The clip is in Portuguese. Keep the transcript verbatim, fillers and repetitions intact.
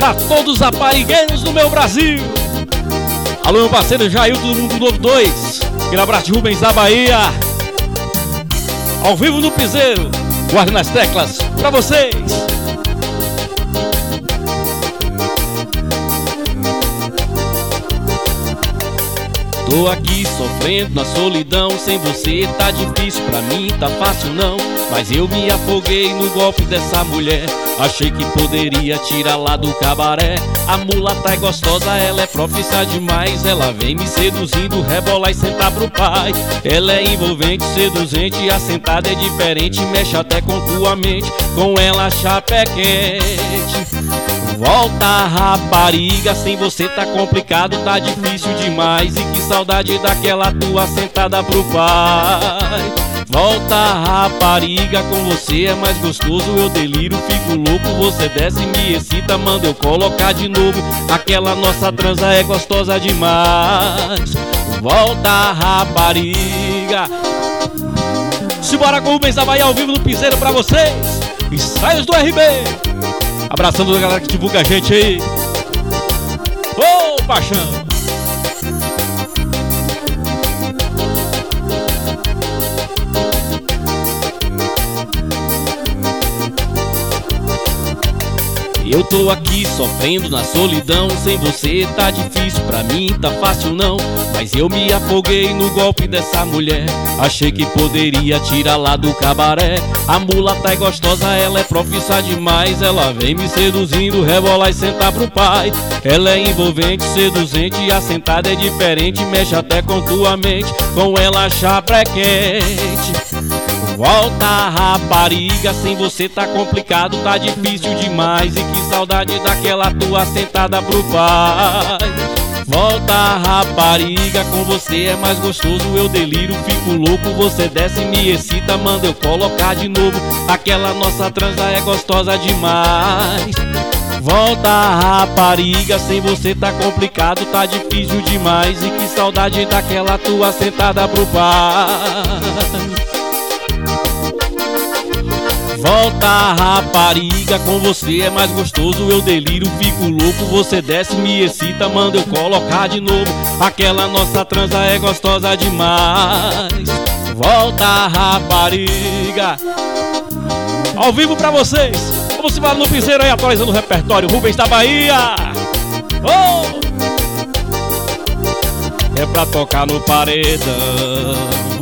Pra todos os aparigueiros do meu Brasil. Alô, meu parceiro Jailton do Mundo Novo dois. Aquele abraço de Rubens da Bahia. Ao vivo no piseiro. Guarde nas teclas pra vocês. Tô aqui sofrendo na solidão. Sem você tá difícil, pra mim tá fácil não. Mas eu me afoguei no golpe dessa mulher. Achei que poderia tirar lá do cabaré. A mulata é gostosa, ela é profissa demais. Ela vem me seduzindo, rebolar e sentar pro pai. Ela é envolvente, seduzente, a sentada é diferente. Mexe até com tua mente, com ela a chapa é quente. Volta, rapariga, sem você tá complicado, tá difícil demais. E que saudade daquela tua sentada pro pai. Volta, rapariga, com você é mais gostoso. Eu deliro, fico louco, você desce, me excita, manda eu colocar de novo. Aquela nossa transa é gostosa demais. Volta, rapariga. Simbora com o Rubens da Bahia ao vivo no piseiro pra vocês. Ensaios do R B. Abraçando a galera que divulga a gente aí. Ô, oh, paixão! Eu tô aqui sofrendo na solidão. Sem você tá difícil, pra mim tá fácil não. Mas eu me afoguei no golpe dessa mulher. Achei que poderia tirar lá do cabaré. A mulata é gostosa, ela é profissa demais. Ela vem me seduzindo, rebolar e sentar pro pai. Ela é envolvente, seduzente, e a sentada é diferente. Mexe até com tua mente, com ela a chapa é quente. Volta, rapariga, sem você tá complicado, tá difícil demais. E que saudade daquela tua sentada pro pai. Volta, rapariga, com você é mais gostoso. Eu deliro, fico louco, você desce, me excita, manda eu colocar de novo. Aquela nossa transa é gostosa demais. Volta, rapariga, sem você tá complicado, tá difícil demais. E que saudade daquela tua sentada pro pai. Volta, rapariga, com você é mais gostoso. Eu deliro, fico louco, você desce, me excita, manda eu colocar de novo. Aquela nossa transa é gostosa demais. Volta, rapariga. Ao vivo pra vocês. Vamos embora no piseiro aí, atualizando o repertório. Rubens da Bahia. Oh! É pra tocar no paredão.